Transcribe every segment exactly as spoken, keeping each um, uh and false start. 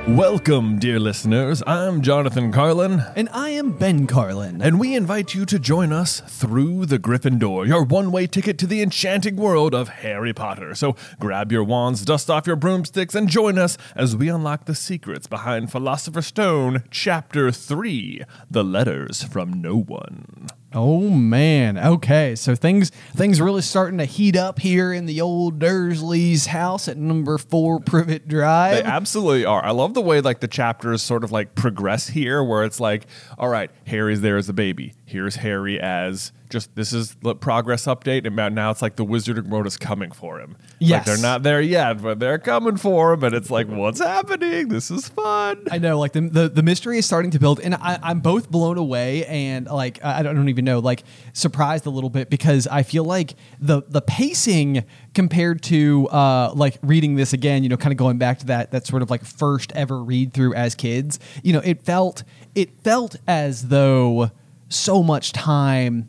Welcome, dear listeners. I'm Jonathan Carlin. And I am Ben Carlin. And we invite you to join us through the Griffin Door, your one-way ticket to the enchanting world of Harry Potter. So grab your wands, dust off your broomsticks, and join us as we unlock the secrets behind Philosopher's Stone, Chapter three, The Letters from No One. Oh, man. Okay, so things things really starting to heat up here in the old Dursley's house at number four Privet Drive. They absolutely are. I love the way like the chapters sort of like progress here, where it's like, all right, Harry's there as a baby. Here's Harry as just, this is the progress update, and now it's like the Wizarding World is coming for him. Yes. Like they're not there yet, but they're coming for him, and it's like, what's happening? This is fun. I know, like the, the the mystery is starting to build, and I, I'm both blown away and like I don't, I don't even know, like surprised a little bit, because I feel like the the pacing compared to uh, like reading this again, you know, kind of going back to that that sort of like first ever read through as kids, you know, it felt it felt as though so much time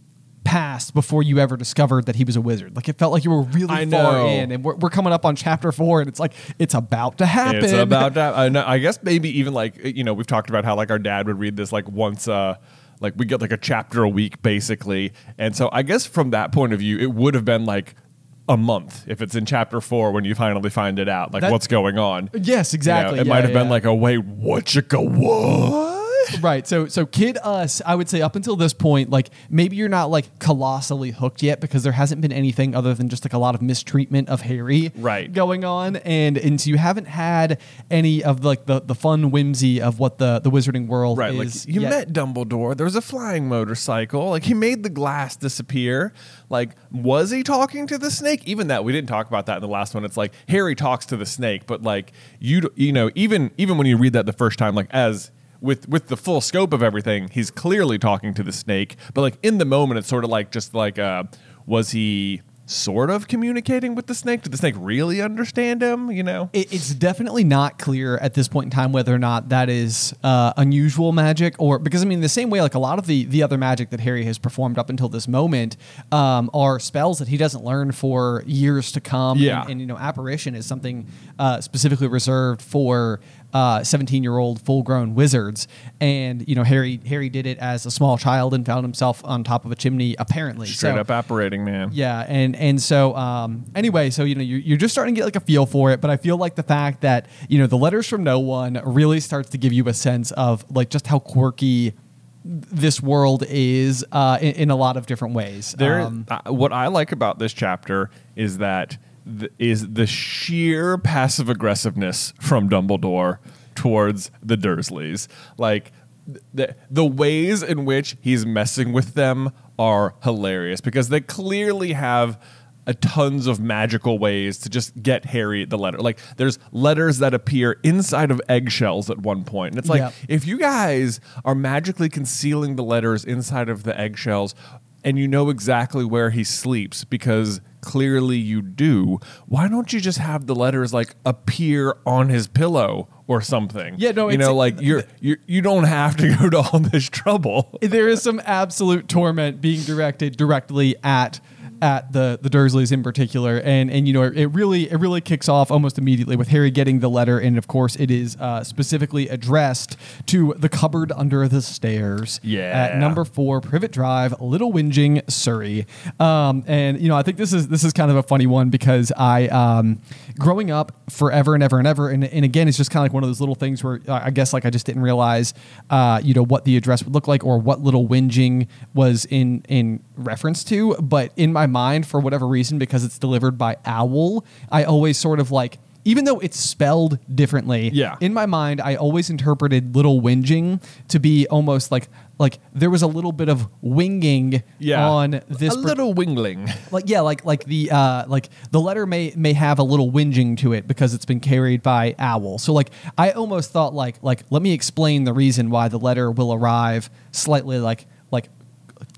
passed before you ever discovered that he was a wizard. Like it felt like you were really I far know. in, and we're, we're coming up on chapter four, and it's like it's about to happen. It's about that. I, know, I guess maybe even like, you know, we've talked about how like our dad would read this like once, uh, like we get like a chapter a week basically. And so I guess from that point of view, it would have been like a month if it's in chapter four when you finally find it out, like That- what's going on. Yes, exactly. You know, it Yeah, might have been yeah. like, oh, wait, what you go, what? Right. So so kid us, I would say up until this point, like maybe you're not like colossally hooked yet, because there hasn't been anything other than just like a lot of mistreatment of Harry Right. going on. And and so you haven't had any of like the, the fun whimsy of what the, the wizarding world Right, is. like you yet. met Dumbledore. There was a flying motorcycle. Like he made the glass disappear. Like, was he talking to the snake? Even that, we didn't talk about that in the last one. It's like Harry talks to the snake, but like you, d- you know, even even when you read that the first time, like as with with the full scope of everything, he's clearly talking to the snake. But like in the moment, it's sort of like just like, uh, was he sort of communicating with the snake? Did the snake really understand him? You know, It, it's definitely not clear at this point in time whether or not that is uh, unusual magic, or because I mean the same way like a lot of the the other magic that Harry has performed up until this moment um, are spells that he doesn't learn for years to come. Yeah. and, and you know, apparition is something uh, specifically reserved for uh, seventeen-year-old full-grown wizards, and you know Harry Harry did it as a small child and found himself on top of a chimney apparently. straight So- up apparating, man. yeah, and and so um, anyway, so you know you're, you're just starting to get like a feel for it, but I feel like the fact that you know the Letters from No One really starts to give you a sense of like just how quirky this world is uh, in, in a lot of different ways. There, Um, uh, what I like about this chapter is that th- is the sheer passive aggressiveness from Dumbledore towards the Dursleys. Like the the ways in which he's messing with them are hilarious, because they clearly have a tons of magical ways to just get Harry the letter. Like there's letters that appear inside of eggshells at one point, and it's like, Yep. if you guys are magically concealing the letters inside of the eggshells and you know exactly where he sleeps, because clearly you do, why don't you just have the letters like appear on his pillow or something? Yeah, no, you it's- know, like you're, you're you don't have to go to all this trouble. there is some absolute torment being directed directly at at the the Dursleys in particular, and and you know it really it really kicks off almost immediately with Harry getting the letter, and of course it is uh, specifically addressed to the cupboard under the stairs. Yeah. At number four Privet Drive, Little Whinging, Surrey. Um, and you know I think this is this is kind of a funny one, because I um, growing up forever and ever and ever, and, and again it's just kind of like one of those little things where uh, I guess like I just didn't realize uh, you know what the address would look like, or what Little Whinging was in in reference to, but in my mind, for whatever reason, because it's delivered by Owl, I always sort of like, even though it's spelled differently, Yeah. in my mind, I always interpreted Little Whinging to be almost like like there was a little bit of winging Yeah, on this a per- little wingling. like yeah like like the uh like the letter may may have a little whinging to it because it's been carried by Owl. So like I almost thought like like let me explain the reason why the letter will arrive slightly like like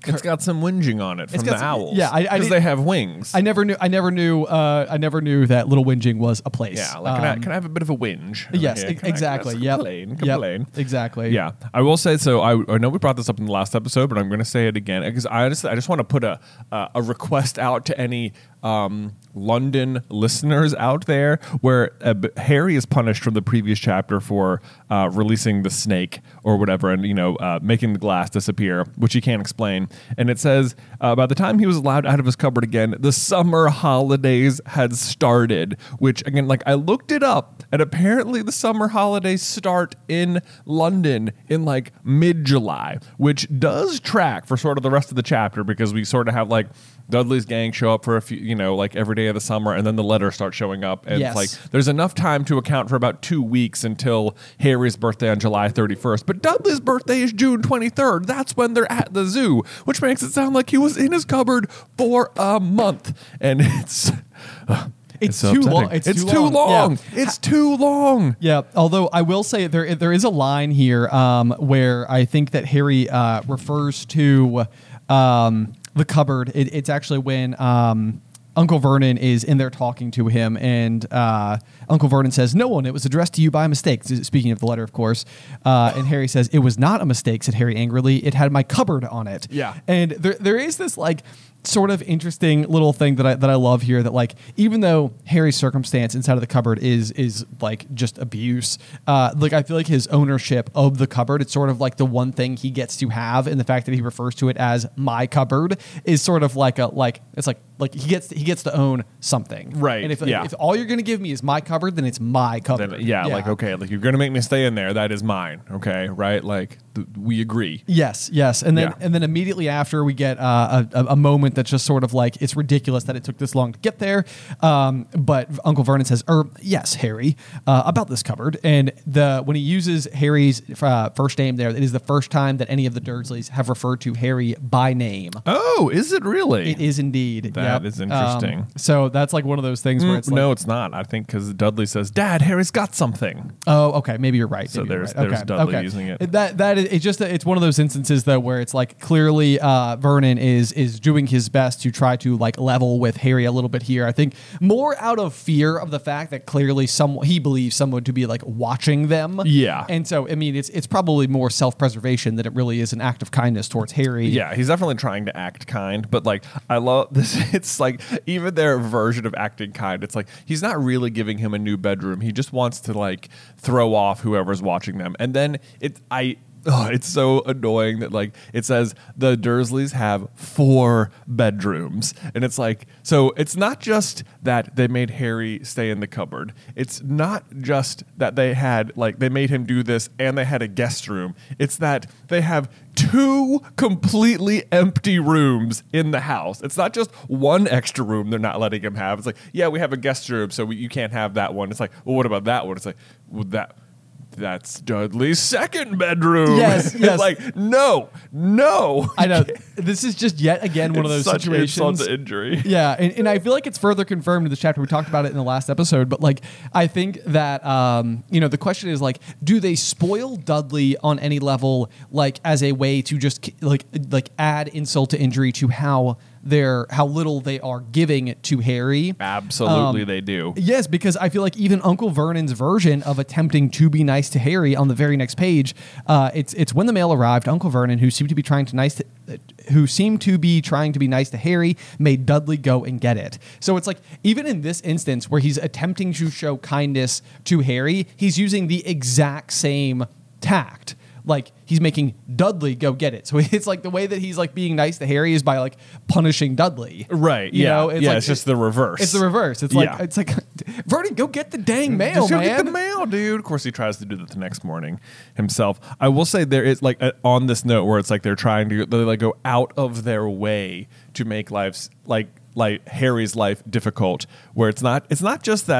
It's got some whinging on it from got the some- owls. yeah, I- I because did- they have wings. I never knew. I never knew. Uh, I never knew that Little Whinging was a place. yeah, like can, I, Um, can I have a bit of a whinge? Yes, Yeah, e- can I- exactly. can I Yep. Complain, Yep, complain. exactly. Yeah, I will say so. I, I know we brought this up in the last episode, but I'm going to say it again because I honestly I just want to put a uh, a request out to any um, London listeners out there where uh, b- Harry is punished from the previous chapter for uh, releasing the snake or whatever, and you know uh, making the glass disappear, which he can't explain. And it says uh, by the time he was allowed out of his cupboard again, the summer holidays had started. Which again, like I looked it up, and apparently the summer holidays start in London in like mid-July, which does track for sort of the rest of the chapter because we sort of have like Dudley's gang show up for a few, you know, like every day of the summer, and then the letters start showing up. And Yes. it's like there's enough time to account for about two weeks until Harry's birthday on July thirty-first. But Dudley's birthday is June twenty-third. That's when they're at the zoo, which makes it sound like he was in his cupboard for a month. And it's uh, It's so too upsetting. long. It's It's, too too long. long. Yeah. It's too long. Yeah, although I will say there there is a line here um, where I think that Harry uh, refers to um, the cupboard. It, it's actually when um, Uncle Vernon is in there talking to him, and uh, Uncle Vernon says, "No one. It was addressed to you by mistake." Speaking of the letter, of course. Uh, and Harry says, "It was not a mistake," said Harry angrily. "It had my cupboard on it." Yeah. And there there is this like sort of interesting little thing that I that I love here, that like even though Harry's circumstance inside of the cupboard is is like just abuse, uh, like I feel like his ownership of the cupboard, it's sort of like the one thing he gets to have, and the fact that he refers to it as my cupboard is sort of like a like it's like like he gets he gets to own something, Right, And if yeah. if all you're gonna give me is my cupboard, then it's my cupboard. Then, yeah, like okay, like you're gonna make me stay in there. That is mine. Okay, right? Like th- we agree. Yes, yes, and then Yeah. and then immediately after we get uh, a, a a moment that's just sort of like it's ridiculous that it took this long to get there. Um, but Uncle Vernon says, "Er, yes, Harry, uh, about this cupboard." And the when he uses Harry's uh, first name there, it is the first time that any of the Dursleys have referred to Harry by name. Oh, is it really? It is indeed. That Yep. is interesting. Um, so that's like one of those things where Mm, it's like, no, it's not. I think because Dudley says, "Dad, Harry's got something." oh, okay, maybe you're right. So maybe you're there's- right. there's okay. Dudley okay. using it. That that is, it's just it's one of those instances though where it's like clearly uh, Vernon is is doing his best to try to like level with Harry a little bit here. I think more out of fear of the fact that clearly some he believes someone to be like watching them. Yeah. and so I mean it's it's probably more self preservation than it really is an act of kindness towards Harry. Yeah, he's definitely trying to act kind, but like I love this. It's like even their version of acting kind. It's like he's not really giving him a new bedroom. He just wants to like throw off whoever's watching them. And then it, I, oh, it's so annoying that like it says the Dursleys have four bedrooms, and it's like so. It's not just that they made Harry stay in the cupboard. It's not just that they had like they made him do this and they had a guest room. It's that they have two completely empty rooms in the house. It's not just one extra room they're not letting him have. It's like, yeah, we have a guest room, so we, you can't have that one. It's like, well, what about that one? It's like, well, that that's Dudley's second bedroom. Yes, It's yes. like, no, no. I know this is just yet again one of It's those such situations. insult to injury. Yeah, and, and I feel like it's further confirmed in this chapter. We talked about it in the last episode, but like I think that um, you know the question is like, do they spoil Dudley on any level, like as a way to just like like add insult to injury to how they're how little they are giving to Harry? Absolutely, Um, they do. Yes, because I feel like even Uncle Vernon's version of attempting to be nice to Harry on the very next page, uh, it's it's when the mail arrived. Uncle Vernon, who seemed to be trying to nice to, uh, who seemed to be trying to be nice to Harry, made Dudley go and get it. So it's like even in this instance where he's attempting to show kindness to Harry, he's using the exact same tact. Like he's making Dudley go get it. So it's like the way that he's like being nice to Harry is by like punishing Dudley. Right. You yeah. know, it's yeah. like- it's just the reverse. It's the reverse. It's like Yeah. it's like Vernon, go get the dang mail, Just go man. get the mail, dude. Of course, he tries to do that the next morning himself. I will say there is like a, on this note where it's like they're trying to they like go out of their way to make lives like like Harry's life difficult. Where it's not it's not just that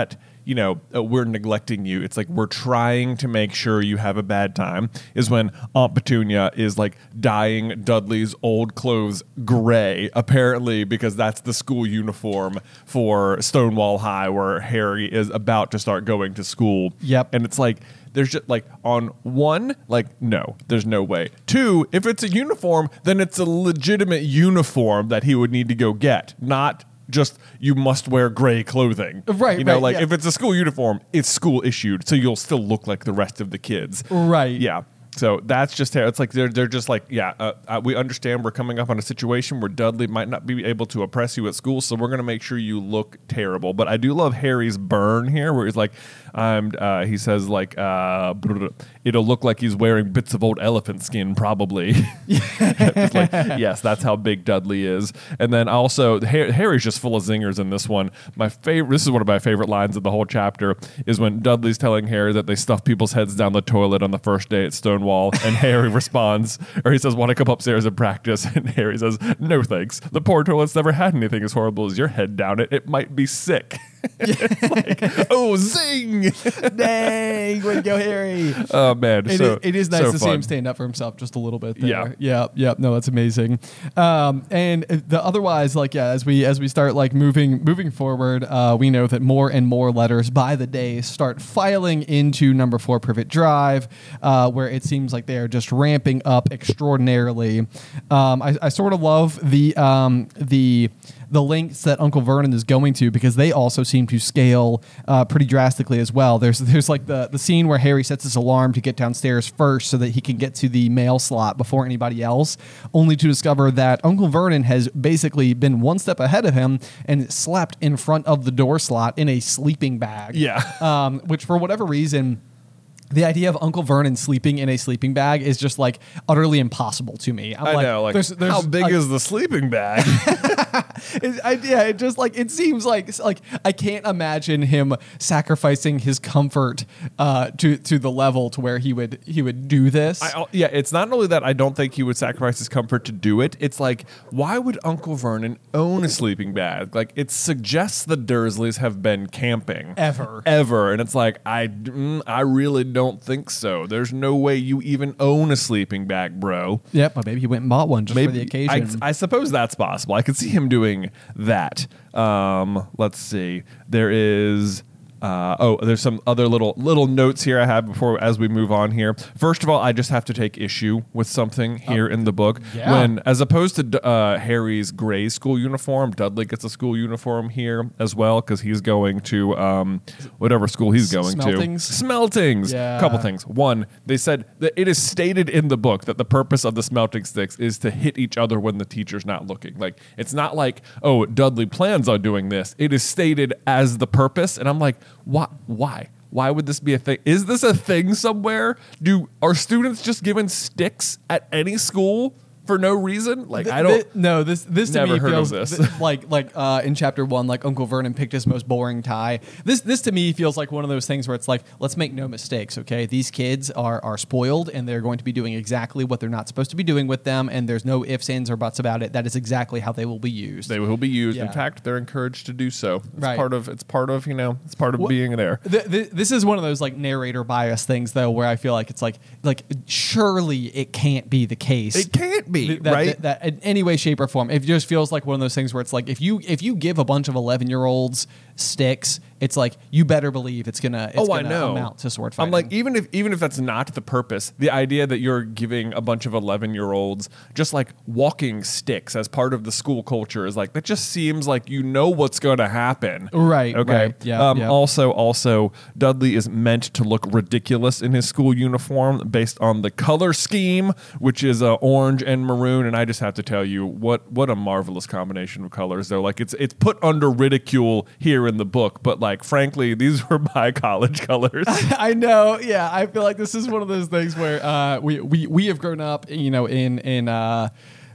you know, uh, we're neglecting you. It's like we're trying to make sure you have a bad time. Is when Aunt Petunia is like dyeing Dudley's old clothes gray, apparently because that's the school uniform for Stonewall High, where Harry is about to start going to school. Yep. And it's like, there's just like on one, like, no, there's no way. Two, if it's a uniform, then it's a legitimate uniform that he would need to go get, not just you must wear gray clothing. Right, You know, right, like yeah. if it's a school uniform, it's school issued, so you'll still look like the rest of the kids. Right. Yeah. So that's just how it's like they're they're just like, yeah, uh, uh, we understand we're coming up on a situation where Dudley might not be able to oppress you at school, so we're going to make sure you look terrible. But I do love Harry's burn here, where he's like, I'm, uh, he says like, uh, it'll look like he's wearing bits of old elephant skin, probably. It's like, yes, that's how big Dudley is. And then also, Har- Harry's just full of zingers in this one. My favorite, this is one of my favorite lines of the whole chapter, is when Dudley's telling Harry that they stuff people's heads down the toilet on the first day at Stonewall. And Harry responds, or he says, want to come upstairs and practice? And Harry says, no thanks. The poor toilet's never had anything as horrible as your head down it. It might be sick. It's like, oh, zing! Dang, way to go, Harry. Oh, man. It, so, is, it is nice so to fun. see him stand up for himself just a little bit there. Yeah. Yeah. Yeah. No, that's amazing. Um, and the otherwise, like, yeah, as we as we start like moving moving forward, uh, we know that more and more letters by the day start filing into number four Privet Drive, uh, where it seems like they are just ramping up extraordinarily. Um, I, I sort of love the um, the the lengths that Uncle Vernon is going to, because they also seem to scale uh, pretty drastically as well. There's there's like the, the scene where Harry sets his alarm to get downstairs first so that he can get to the mail slot before anybody else, only to discover that Uncle Vernon has basically been one step ahead of him and slept in front of the door slot in a sleeping bag. Yeah. Um, which for whatever reason, the idea of Uncle Vernon sleeping in a sleeping bag is just like utterly impossible to me. I'm I like, know, like, there's- there's, how big like, is the sleeping bag? it, I, yeah, it just like it seems like like I can't imagine him sacrificing his comfort uh, to to the level to where he would he would do this. I, yeah, it's not only that I don't think he would sacrifice his comfort to do it. It's like, why would Uncle Vernon own a sleeping bag? Like, it suggests the Dursleys have been camping Ever. ever, and it's like, I, mm, I really don't think so. There's no way you even own a sleeping bag, bro. Yep, but maybe he went and bought one just for the occasion. I, I suppose that's possible. I could see him doing that. Um, let's see. There is. Uh, oh, there's some other little little notes here I have before as we move on here. First of all, I just have to take issue with something here in the book. yeah. When, as opposed to uh, Harry's gray school uniform, Dudley gets a school uniform here as well, because he's going to um, whatever school he's going Smeltings? to. Smeltings. Yeah. Couple things. One, they said that it is stated in the book that the purpose of the smelting sticks is to hit each other when the teacher's not looking. Like, it's not like, oh, Dudley plans on doing this. It is stated as the purpose, and I'm like, why? Why? Why would this be a thing? Is this a thing somewhere? Do are students just given sticks at any school for no reason? Like, Th- I don't. th- no, this this to Never me heard of feels this. th- like like uh, in chapter one, like Uncle Vernon picked his most boring tie. This this to me feels like one of those things where it's like, let's make no mistakes, okay? These kids are are spoiled, and they're going to be doing exactly what they're not supposed to be doing with them, and there's no ifs, ands, or buts about it. That is exactly how they will be used. They will be used. In Yeah. fact, they're encouraged to do so. It's Right. part of. It's part of. You know. It's part of What- being there. Th- th- this is one of those like narrator bias things, though, where I feel like it's like like surely it can't be the case. It can't be Th- that, right. that, that in any way, shape, or form. It just feels like one of those things where it's like if you if you give a bunch of eleven year olds sticks, it's like you better believe it's gonna it's oh, I gonna know. amount to sword fighting. I'm like, even if even if that's not the purpose, the idea that you're giving a bunch of eleven year olds just like walking sticks as part of the school culture is like, that just seems like you know what's going to happen. Right, Okay. right. Yeah, Um, yeah. Also, also, Dudley is meant to look ridiculous in his school uniform based on the color scheme, which is uh, orange and maroon. And I just have to tell you, what what a marvelous combination of colors. Though, like, it's it's put under ridicule here in the book, but like, frankly, these were my college colors. I know, yeah. I feel like this is one of those things where uh, we, we we have grown up, you know, in in uh,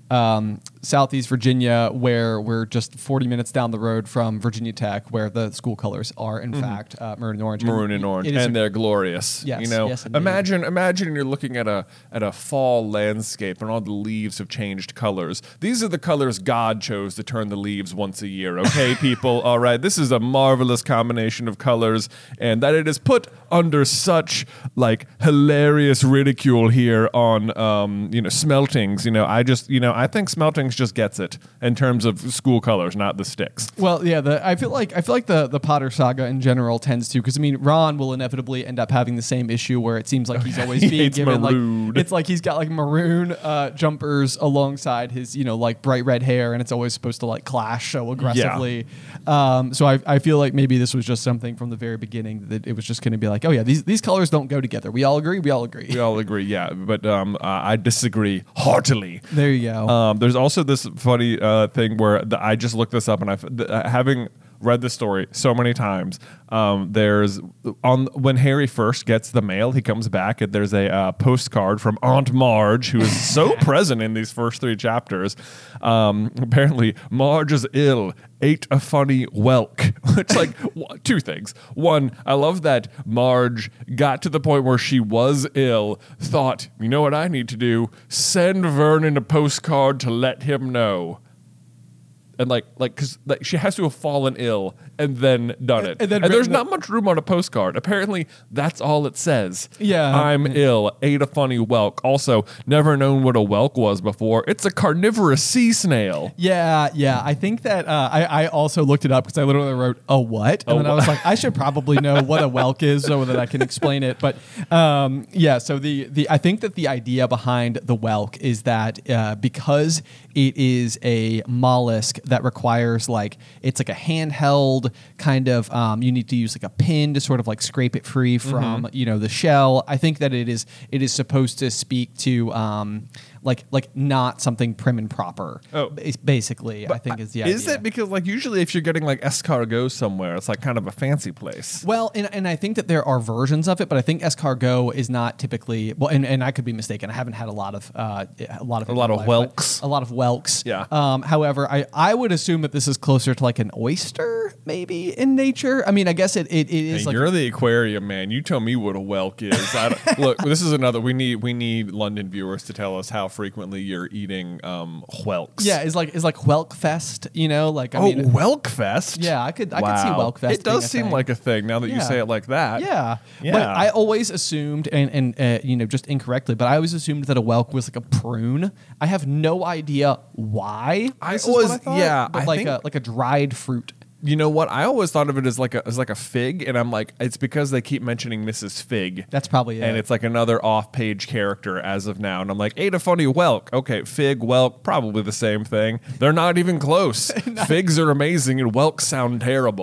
um, Southeast Virginia, where we're just forty minutes down the road from Virginia Tech, where the school colors are, in mm-hmm. fact, uh, maroon and orange. Maroon and orange, and they're glorious. Yes, you know, yes, indeed. imagine, imagine you're looking at a at a fall landscape, and all the leaves have changed colors. These are the colors God chose to turn the leaves once a year. Okay, people. All right, this is a marvelous combination of colors, and that it is put under such like hilarious ridicule here on um, you know Smeltings. You know, I just you know I think Smeltings just gets it in terms of school colors, not the sticks. Well, yeah, the, I feel like I feel like the the Potter saga in general tends to, because I mean Ron will inevitably end up having the same issue where it seems like he's always he being given maroon. like it's like he's got like maroon uh, jumpers alongside his you know like bright red hair, and it's always supposed to like clash so aggressively. Yeah. Um, so I I feel like maybe this was just something from the very beginning that it was just going to be like, oh yeah, these these colors don't go together. We all agree. We all agree. We all agree. Yeah, but um, uh, I disagree heartily. There you go. Um, there's also this funny uh, thing where the, I just looked this up, and I've uh, having read the story so many times. Um, there's on when Harry first gets the mail, he comes back and there's a uh, postcard from Aunt Marge, who is so present in these first three chapters. Um, apparently, Marge is ill, ate a funny whelk. It's like w- two things. One, I love that Marge got to the point where she was ill, thought, you know what I need to do? Send Vernon a postcard to let him know. And like, like, because like she has to have fallen ill and then done it. And, then and there's not much room on a postcard. Apparently, that's all it says. Yeah. I'm ill, ate a funny whelk. Also, never known what a whelk was before. It's a carnivorous sea snail. Yeah, yeah. I think that uh, I, I also looked it up because I literally wrote, a what? And a then wh- I was like, I should probably know what a whelk is so that I can explain it. But um, yeah, so the, the I think that the idea behind the whelk is that uh, because it is a mollusk that requires like, it's like a handheld kind of, um, you need to use like a pin to sort of like scrape it free from, mm-hmm. you know, the shell. I think that it is, it is supposed to speak to, um, like, like not something prim and proper. Oh, basically, I think is the idea. Is it because like usually if you're getting like escargot somewhere, it's like kind of a fancy place. Well, and, and I think that there are versions of it, but I think escargot is not typically, well, and, and I could be mistaken. I haven't had a lot of, uh, a lot of, a lot of life, whelks, a lot of whelks. Yeah. Um, however, I, I would assume that this is closer to like an oyster, maybe in nature. I mean, I guess it, it, it is hey, like. You're the aquarium man. You tell me what a whelk is. I don't, look, this is another, we need, we need London viewers to tell us how frequently you're eating um, whelks. Yeah, it's like it's like Whelk Fest, you know, like I oh, mean, Whelk Fest. Yeah, I could I wow. could see Whelk Fest. It does being a seem thing. like a thing now that yeah. you say it like that. Yeah, yeah. But I always assumed, and and uh, you know, just incorrectly, but I always assumed that a whelk was like a prune. I have no idea why. I this was is what I thought, yeah, but I like think, a like a dried fruit. You know what? I always thought of it as like a as like a fig, and I'm like, it's because they keep mentioning Missus Fig. That's probably it. And it's like another off-page character as of now. And I'm like, ate a funny whelk. Okay, fig, whelk, probably the same thing. They're not even close. Figs are amazing, and whelks sound terrible.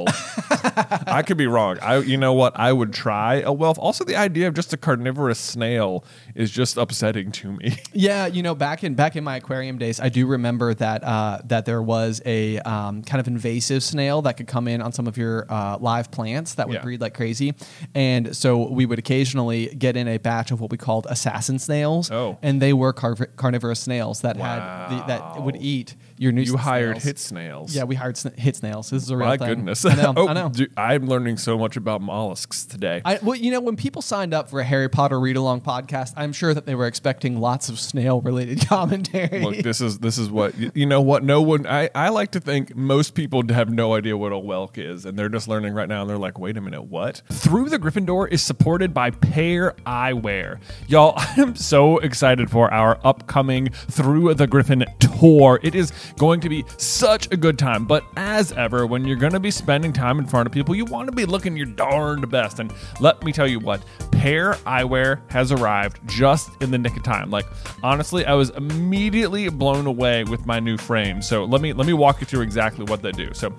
I could be wrong. I, you know what? I would try a whelk. Also, the idea of just a carnivorous snail is just upsetting to me. Yeah, you know, back in back in my aquarium days, I do remember that uh, that there was a um, kind of invasive snail that could come in on some of your uh, live plants that would Yeah. breed like crazy. And so we would occasionally get in a batch of what we called assassin snails. Oh. And they were carv- carnivorous snails that Wow. had the, that would eat your nuisance You hired snails. hit snails. Yeah, we hired sna- hit snails. This is a real My thing. goodness. I know. oh, I know. Dude, I'm learning so much about mollusks today. I, well, you know, when people signed up for a Harry Potter read-along podcast, I'm sure that they were expecting lots of snail-related commentary. Look, this is this is what you, you know. What no one. I, I like to think most people have no idea what a whelk is, and they're just learning right now. And they're like, "Wait a minute, what?" Through the Gryffindor is supported by Pair Eyewear. Y'all, I'm so excited for our upcoming Through the Griffin tour. It is going to be such a good time. But as ever, when you're going to be spending time in front of people, you want to be looking your darned best. And let me tell you what, Pair Eyewear has arrived just in the nick of time. Like, honestly, I was immediately blown away with my new frame. So let me let me walk you through exactly what they do. So starting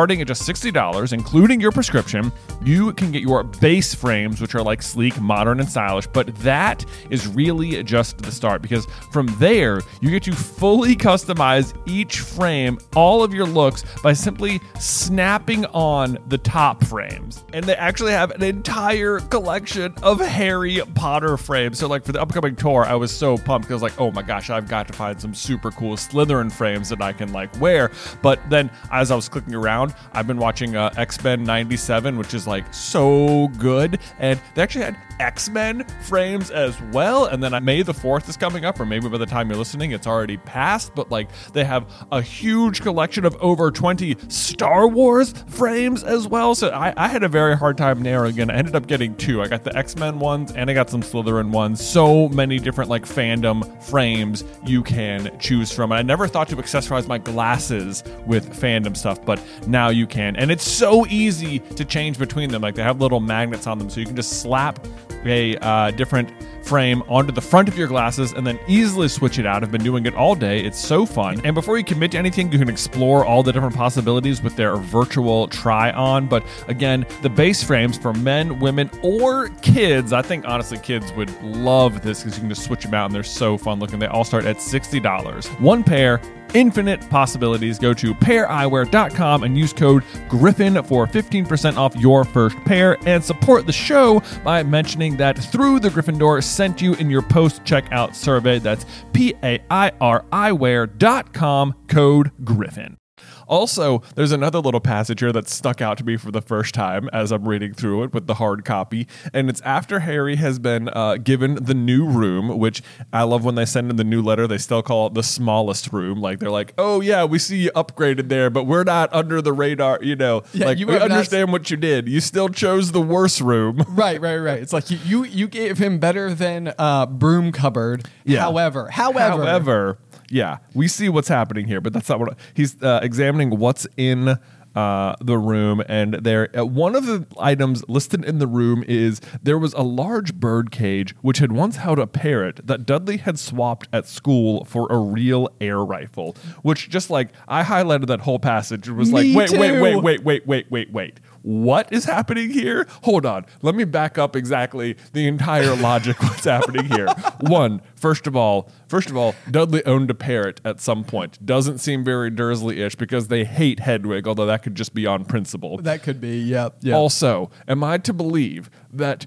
starting at just sixty dollars, including your prescription, you can get your base frames, which are like sleek, modern, and stylish. But that is really just the start, because from there, you get to fully customize each frame, all of your looks, by simply snapping on the top frames. And they actually have an entire collection of Harry Potter frames. So like for the upcoming tour, I was so pumped because I was like, oh my gosh, I've got to find some super cool Slytherin frames that I can like wear. But then as I was clicking around, I've been watching uh, X-Men ninety-seven, which is like so good. And they actually had X-Men frames as well. And then May the fourth is coming up, or maybe by the time you're listening, it's already passed. But like they have a huge collection of over twenty Star Wars frames as well. So I, I had a very hard time narrowing in. I ended up getting two. I got the X-Men ones and I got some Slytherin ones. So many different like fandom frames you can choose from. And I never thought to accessorize my glasses with fandom stuff, but now you can. And it's so easy to change between them. Like they have little magnets on them, so you can just slap a uh, different frame onto the front of your glasses and then easily switch it out. I've been doing it all day. It's so fun. And before you commit to anything, you can explore all the different possibilities with their virtual try-on. But again, the base frames for men, women, or kids, I think honestly kids would love this because you can just switch them out and they're so fun looking. They all start at sixty dollars. One pair, infinite possibilities. Go to pair eyewear dot com and use code Griffin for fifteen percent off your first pair, and support the show by mentioning that Through the Gryffindor sent you in your post-checkout survey. That's P A I R eyewear dot com, code Griffin. Also, there's another little passage here that stuck out to me for the first time as I'm reading through it with the hard copy, and it's after Harry has been uh, given the new room, which I love when they send in the new letter, they still call it the smallest room. Like, they're like, oh yeah, we see you upgraded there, but we're not under the radar, you know. Yeah, like, you we have not- understand what you did. You still chose the worst room. Right, right, right. It's like you you, you gave him better than uh, broom cupboard. Yeah. However, however, However, yeah, we see what's happening here, but that's not what he's uh, examining what's in uh, the room. And there, uh, one of the items listed in the room is there was a large bird cage which had once held a parrot that Dudley had swapped at school for a real air rifle. Which just like I highlighted that whole passage. It was Me like, wait, wait, too. wait, wait, wait, wait, wait, wait. What is happening here? Hold on. Let me back up exactly the entire logic what's happening here. One, first of all, first of all, Dudley owned a parrot at some point. Doesn't seem very Dursley-ish because they hate Hedwig, although that could just be on principle. that could be, yep, yep. Also, am I to believe that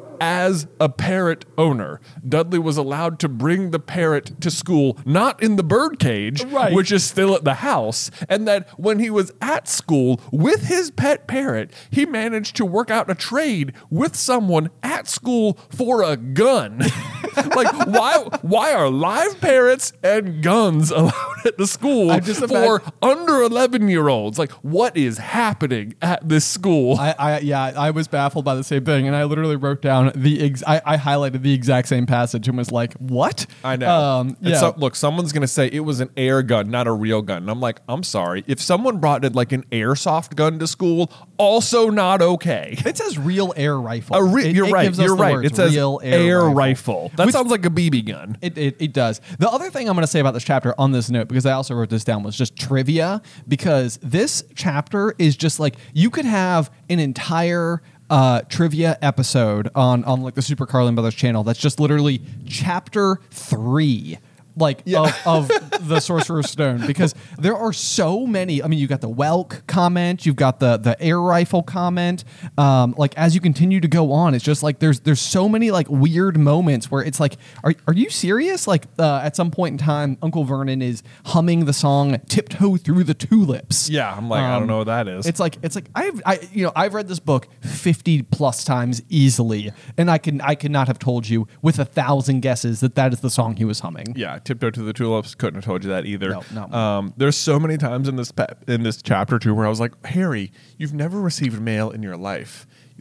as a parrot owner, Dudley was allowed to bring the parrot to school, not in the bird cage, Right. which is still at the house, and that when he was at school with his pet parrot, he managed to work out a trade with someone at school for a gun. Like, why why are live parrots and guns allowed at the school I just for imagine- under eleven-year-olds? Like, what is happening at this school? I, I yeah, I was baffled by the same thing, and I literally wrote down the ex- I, I highlighted the exact same passage and was like, "What?" I know. Um, And yeah. so, look, someone's going to say it was an air gun, not a real gun. And I'm like, I'm sorry. If someone brought it like an airsoft gun to school, also not okay. It says real air rifle. A re- It- you're it right. gives us You're the right. words, It says real air, air, rifle. That Which- sounds like a B B gun. It, it, it does. The other thing I'm going to say about this chapter on this note, because I also wrote this down, was just trivia, because this chapter is just like, you could have an entire uh, trivia episode on, on like the Super Carlin Brothers channel that's just literally chapter three. Like Yeah. of, of the Sorcerer's Stone, because there are so many. I mean, you got the Welk comment, you've got the the air rifle comment. Um, like as you continue to go on, it's just like there's there's so many like weird moments where it's like, are are you serious? Like uh, at some point in time, Uncle Vernon is humming the song "Tiptoe Through the Tulips." Yeah, I'm like, I don't Um, know what that is. It's like it's like I've I you know I've read this book fifty plus times easily, and I can I could not have told you with a thousand guesses that that is the song he was humming. Yeah, Tiptoe to the Tulips. Couldn't have told you that either. No, no. Um, there's so many times in this pe- in this chapter too where I was like, Harry, you've never received mail in your life. Like,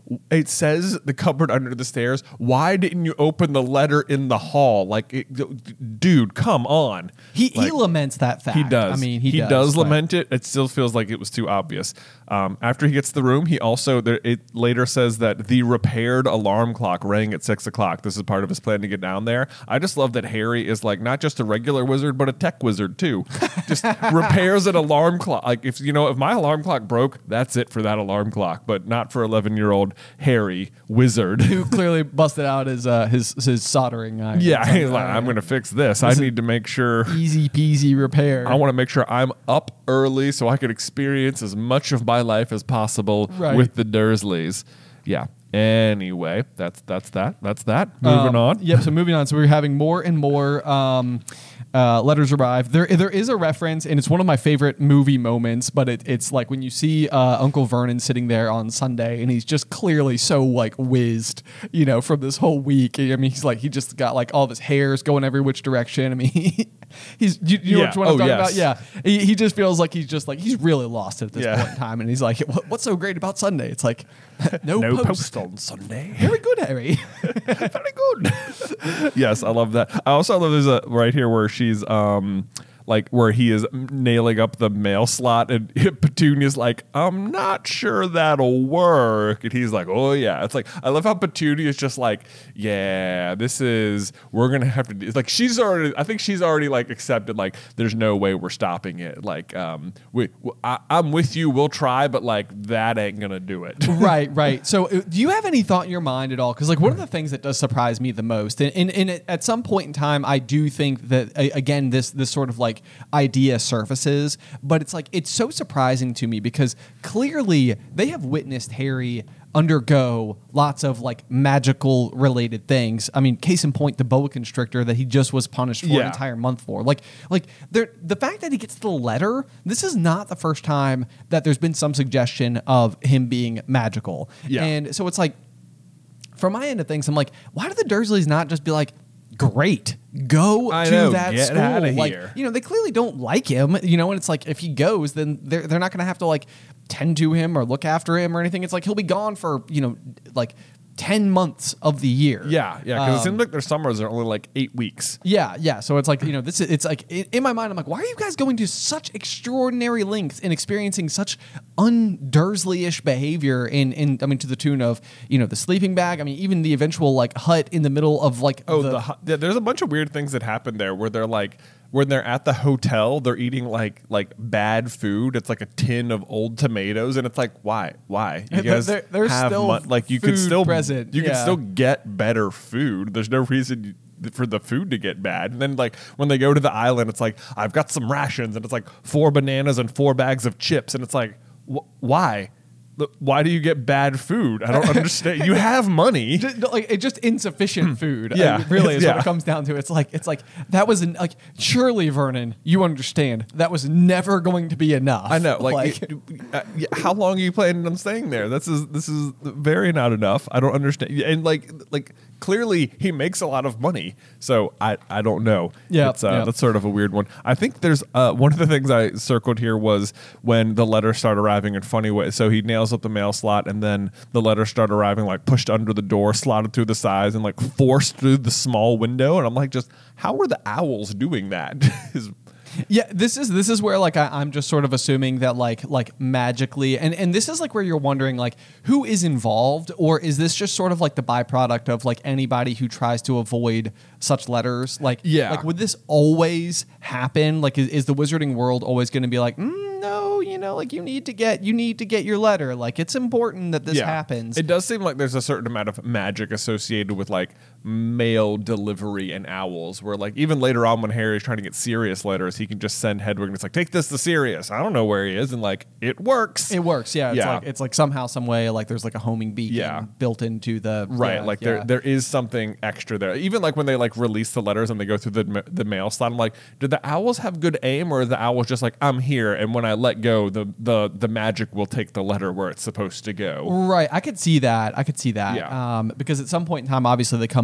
it says the cupboard under the stairs. Why didn't you open the letter in the hall? Like, it, dude, come on. He like, he laments that fact. He does. I mean, he, he does, does but- lament it. It still feels like it was too obvious. Um, after he gets to the room, he also there, it later says that the repaired alarm clock rang at six o'clock. This is part of his plan to get down there. I just love that Harry is like not just a regular wizard, but a tech wizard too. Just repairs an alarm clock. Like if you know, if my alarm clock broke, that's it for that alarm clock. But not for eleven-year-old Harry, wizard. Who clearly busted out his uh, his his soldering iron. Yeah, he's like, I'm going to fix this. I need to make sure. Easy peasy repair. I want to make sure I'm up early so I can experience as much of my life as possible Right. with the Dursleys. Yeah. Anyway, that's that's that. That's that. Moving Um, on. Yep. So moving on. So we're having more and more um, uh, letters arrive. There, there is a reference, and it's one of my favorite movie moments. But it, it's like when you see uh, Uncle Vernon sitting there on Sunday, and he's just clearly so like whizzed, you know, from this whole week. I mean, he's like he just got like all of his hairs going every which direction. I mean, he's you, you know Yeah. which one I'm Oh, talking yes. about? Yeah. He, he just feels like he's just like he's really lost at this Yeah. point in time, and he's like, what, "What's so great about Sunday?" It's like no, No post. post on Sunday. Very good, Harry. Very good. Yes, I love that. I also love there's a right here where she's um like where he is nailing up the mail slot and Petunia's like, I'm not sure that'll work. And he's like, oh yeah. It's like I love how Petunia's just like, yeah, this is we're gonna have to do it's like she's already I think she's already like accepted like there's no way we're stopping it. Like um we I, I'm with you, we'll try, but like that ain't gonna do it. Right, right. So, uh, do you have any thought in your mind at all? Because, like, one of the things that does surprise me the most, and, and, and it- at some point in time, I do think that a- again, this this sort of like idea surfaces, but it's like it's so surprising to me because clearly they have witnessed Harry undergo lots of like magical related things. I mean, case in point, the boa constrictor that he just was punished for Yeah. an entire month for. Like, like there, the fact that he gets the letter. This is not the first time that there's been some suggestion of him being magical. Yeah. And so it's like, from my end of things, I'm like, why do the Dursleys not just be like, great, go I to know, that get school? outta Like, here. you know, they clearly don't like him, you know, and it's like, if he goes, then they're, they're not going to have to like tend to him or look after him or anything. It's like, he'll be gone for, you know, like ten months of the year. Yeah, yeah, because it Um, seems like their summers are only like eight weeks. Yeah, yeah. So it's like, you know, this is, it's like in, in my mind, I'm like, why are you guys going to such extraordinary lengths and experiencing such un-Dursley-ish behavior in, in, I mean, to the tune of, you know, the sleeping bag. I mean, even the eventual like hut in the middle of like, Oh, the, the, hu- yeah, there's a bunch of weird things that happen there where they're like when they're at the hotel, they're eating like like bad food. It's like a tin of old tomatoes, and it's like, why, why? You There- guys there- there's have still mon- like you could food still present, you could yeah. still get better food. There's no reason you, for the food to get bad. And then like when they go to the island, it's like I've got some rations, and it's like four bananas and four bags of chips, and it's like wh- why? Look, why do you get bad food? I don't understand. You have money. Just, like it's just insufficient food. Yeah. I mean, really is Yeah. what it comes down to. It's like it's like that was an, like surely Vernon, you understand that was never going to be enough. I know. Like, y- uh, y- how long are you planning on staying there? This is this is very not enough. I don't understand. And like like clearly he makes a lot of money. So I I don't know. Yeah, it's, uh, yeah. that's sort of a weird one. I think there's uh, one of the things I circled here was when the letters start arriving in funny ways. So he nails up the mail slot, and then the letters start arriving like pushed under the door, slotted through the sides, and like forced through the small window. And I'm like, just how are the owls doing that? Is Yeah, this is this is where like I, I'm just sort of assuming that like like magically, and and this is like where you're wondering like who is involved, or is this just sort of like the byproduct of like anybody who tries to avoid such letters? Like Yeah. like would this always happen? Like is, is the wizarding world always going to be like mm, no, you know, like you need to get you need to get your letter. Like it's important that this happens. It does seem like there's a certain amount of magic associated with like mail delivery and owls, where like even later on when Harry's trying to get Sirius letters, he can just send Hedwig and it's like, take this to Sirius. I don't know where he is, and like it works. It works, yeah. It's Yeah. like it's like somehow, some way, like there's like a homing beacon Yeah. built into the Right, yeah, like yeah. there there is something extra there. Even like when they like release the letters and they go through the ma- the mail slot, I'm like, do the owls have good aim, or are the owls just like, I'm here, and when I let go, the the the magic will take the letter where it's supposed to go? Right, I could see that. I could see that. Yeah. Um, because at some point in time, obviously, they come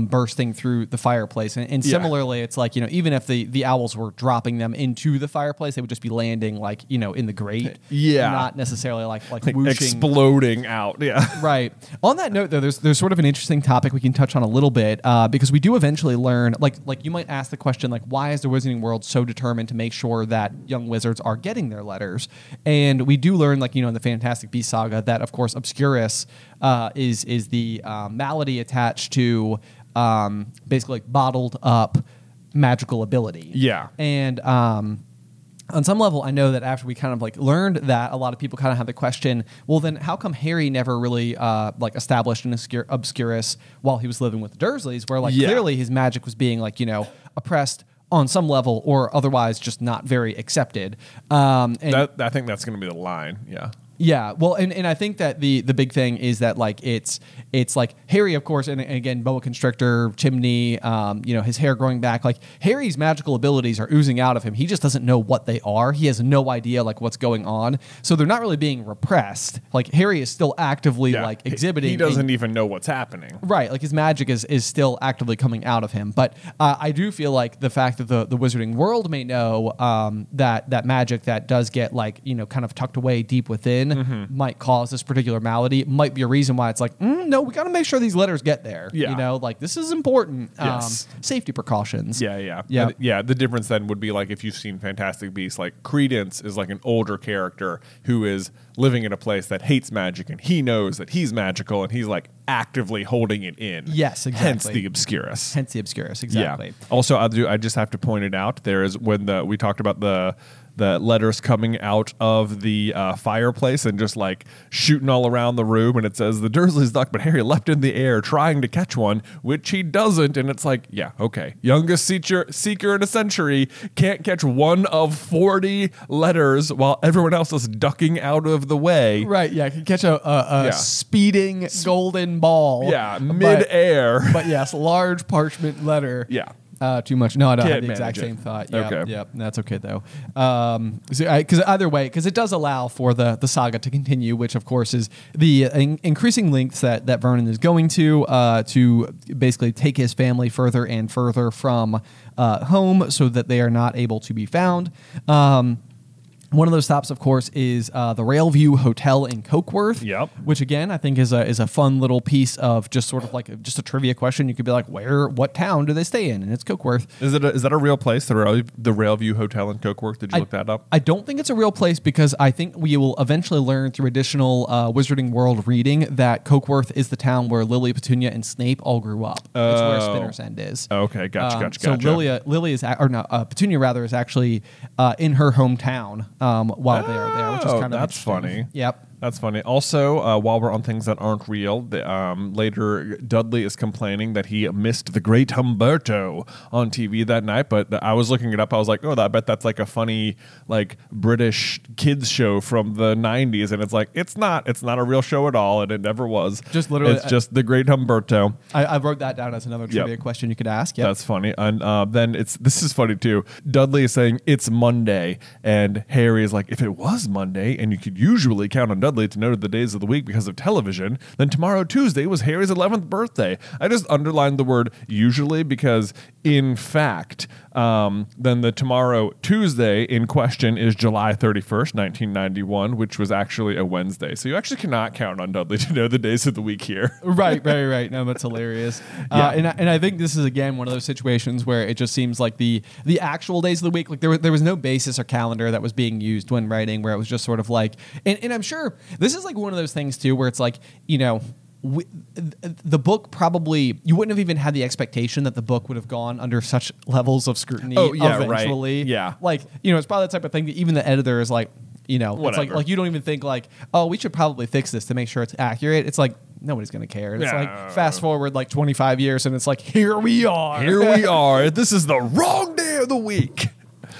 bursting through the fireplace. And, and Yeah. similarly, it's like, you know, even if the, the owls were dropping them into the fireplace, they would just be landing like, you know, in the grate. Yeah. Not necessarily like, like, Like whooshing. exploding out. Yeah. Right. On that note, though, there's there's sort of an interesting topic we can touch on a little bit uh, because we do eventually learn, like like you might ask the question, like, why is the Wizarding World so determined to make sure that young wizards are getting their letters? And we do learn, like, you know, in the Fantastic Beasts saga, that of course Obscurus uh, is is the uh, malady attached to um, basically like bottled up magical ability. Yeah. And um, on some level, I know that after we kind of like learned that, a lot of people kind of had the question, well, then how come Harry never really uh, like established an obscur- Obscurus while he was living with the Dursleys, where like Yeah. clearly his magic was being like, you know, oppressed on some level or otherwise just not very accepted. Um, and That, I think that's going to be the line. Yeah. yeah, well, and, and I think that the the big thing is that like it's it's like Harry, of course, and, and again, boa constrictor, chimney, um, you know, his hair growing back. Like Harry's magical abilities are oozing out of him. He just doesn't know what they are. He has no idea like what's going on. So they're not really being repressed. Like Harry is still actively Yeah. like He- exhibiting. He doesn't a- even know what's happening. Right, like his magic is, is still actively coming out of him, but uh, I do feel like the fact that the, the Wizarding world may know um, that that magic that does get like you know kind of tucked away deep within Mm-hmm. might cause this particular malady might be a reason why it's like mm, no, we got to make sure these letters get there. Yeah. You know, like this is important. Yes. Um, safety precautions. Yeah, yeah, Yeah. And- yeah. The difference then would be like if you've seen Fantastic Beasts, like Credence is like an older character who is living in a place that hates magic, and he knows that he's magical, and he's like actively holding it in. Yes, exactly. Hence the Obscurus. Hence the Obscurus. Exactly. Yeah. Also, I do. I just have to point it out. There is when the we talked about the the letters coming out of the uh, fireplace and just like shooting all around the room, and it says the Dursleys duck, but Harry leapt in the air trying to catch one, which he doesn't. And it's like, yeah, okay, youngest seeker seeker in a century can't catch one of forty letters while everyone else is ducking out of the way. Right. Yeah. Can catch a, a, a Yeah. speeding golden ball. Yeah, but- mid-air. But yes, large parchment letter. Yeah. Uh, too much. No, I don't Can't have the exact manage it. same thought. Yep, Okay. Yep. That's okay though. Um, because either way, because it does allow for the the saga to continue, which of course is the in- increasing lengths that that Vernon is going to uh, to basically take his family further and further from uh, home, so that they are not able to be found. Um, One of those stops, of course, is uh, the Railview Hotel in Cokeworth. Yep. Which again, I think is a is a fun little piece of just sort of like a, just a trivia question. You could be like, where, what town do they stay in? And it's Cokeworth. Is it a, is that a real place? The Rail, the Railview Hotel in Cokeworth? Did you I, look that up? I don't think it's a real place because I think we will eventually learn through additional uh, Wizarding World reading that Cokeworth is the town where Lily, Petunia, and Snape all grew up. That's where Oh. Spinner's End is. Okay, gotcha, Um, gotcha, so gotcha. Lily, Lily is, a- or no, uh, Petunia rather is actually uh, in her hometown um, while they are there, which is Oh, kind of that's interesting. funny. Yep. That's funny. Also, uh, while we're on things that aren't real, the, um, later Dudley is complaining that he missed the Great Humberto on T V that night. But th- I was looking it up. I was like, oh, I bet that's like a funny, like British kids show from the nineties. And it's like, it's not. It's not a real show at all, and it never was. Just literally- it's just the Great Humberto. I, I wrote that down as another trivia question you could ask. Yep. That's funny. And uh, then it's this is funny too. Dudley is saying it's Monday, and Harry is like, if it was Monday, and you could usually count on Dudley to know the days of the week because of television, then tomorrow Tuesday was Harry's eleventh birthday. I just underlined the word usually because, in fact, um, then the tomorrow Tuesday in question is July thirty-first, nineteen ninety-one, which was actually a Wednesday. So you actually cannot count on Dudley to know the days of the week here. Right, right, right. No, that's hilarious. Yeah. Uh, and I, and I think this is again one of those situations where it just seems like the the actual days of the week, like there was there was no basis or calendar that was being used when writing, where it was just sort of like, and, and I'm sure this is like one of those things too, where it's like, you know. We, the book probably you wouldn't have even had the expectation that the book would have gone under such levels of scrutiny. Oh, yeah, right. eventually. Yeah. like you know, it's probably the type of thing that even the editor is like, you know, it's like Whatever. like you don't even think like, oh, we should probably fix this to make sure it's accurate. It's like nobody's gonna care. It's Yeah. like fast forward like twenty-five years, and it's like here we are. Here we are. This is the wrong day of the week.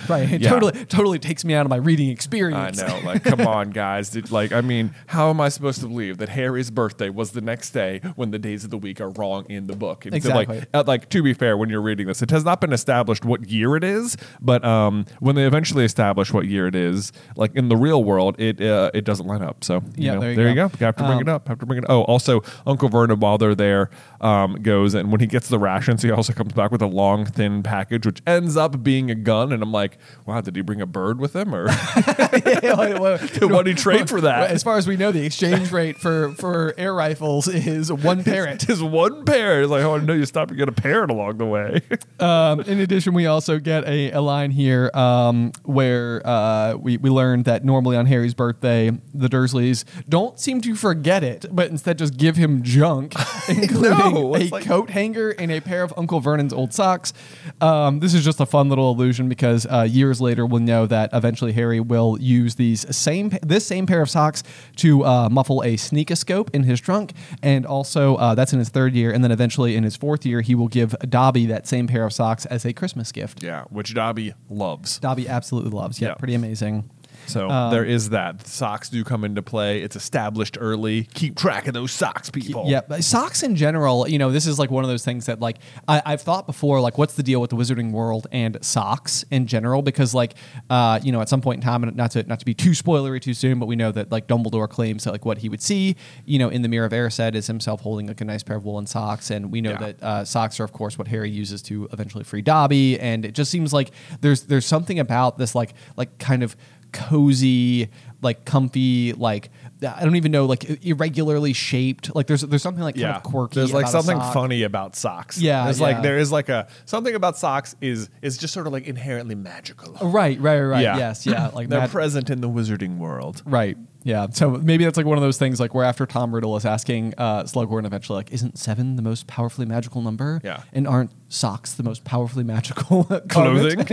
right. It Yeah. totally, totally takes me out of my reading I experience. know, like, come on, guys. Did, like, I mean, how am I supposed to believe that Harry's birthday was the next day when the days of the week are wrong in the book? And so, Exactly. like, uh, like, to be fair, when you're reading this, it has not been established what year it is, but um, when they eventually establish what year it is, like in the real world, it uh, it doesn't line up. So, you Yeah, know, there you there you go. go. You have to bring Um, it up. Have to bring it. Oh, also, Uncle Vernon, while they're there, um, goes and when he gets the rations, he also comes back with a long, thin package, which ends up being a gun. And I'm like, wow, did he bring a bird with him, or Yeah, like, well, what did he trade for that? As far as we know, the exchange rate for, for air rifles is one parrot. Just one pair. It's like, oh, no, you stop and get a parrot along the way. Um, in addition, we also get a, a line here um, where uh, we, we learned that normally on Harry's birthday, the Dursleys don't seem to forget it, but instead just give him junk, including know. a It's like- coat hanger and a pair of Uncle Vernon's old socks. Um, this is just a fun little illusion because uh, years later we'll know that eventually Harry will use these same this same pair of socks to uh, muffle a sneakoscope in his trunk, and also uh, that's in his third year, and then eventually in his fourth year he will give Dobby that same pair of socks as a Christmas gift. Yeah, which Dobby loves. Dobby absolutely loves. Yeah, Yeah. pretty amazing. So Um, there is that. Socks do come into play. It's established early. Keep track of those socks, people. Yeah, but socks in general, you know, this is like one of those things that like I, I've thought before, like what's the deal with the Wizarding World and socks in general? Because like, uh, you know, at some point in time, and not to not to be too spoilery too soon, but we know that like Dumbledore claims that like what he would see, you know, in the Mirror of Erised is himself holding like a nice pair of woolen socks, and we know Yeah. that uh, socks are of course what Harry uses to eventually free Dobby, and it just seems like there's there's something about this like like kind of cozy, like comfy, like I don't even know, like irregularly shaped. Like there's there's something like kind Yeah, of quirky. there's like about a something sock. funny about socks. Yeah, there's yeah. like there is like a something about socks is is just sort of like inherently magical. Right, right, right. Yeah. Yes, yeah. Like They're mag- present in the wizarding world. right. Yeah. So maybe that's like one of those things like where after Tom Riddle is asking uh, Slughorn eventually like, isn't seven the most powerfully magical number? Yeah. And aren't socks the most powerfully magical Clothing, garment?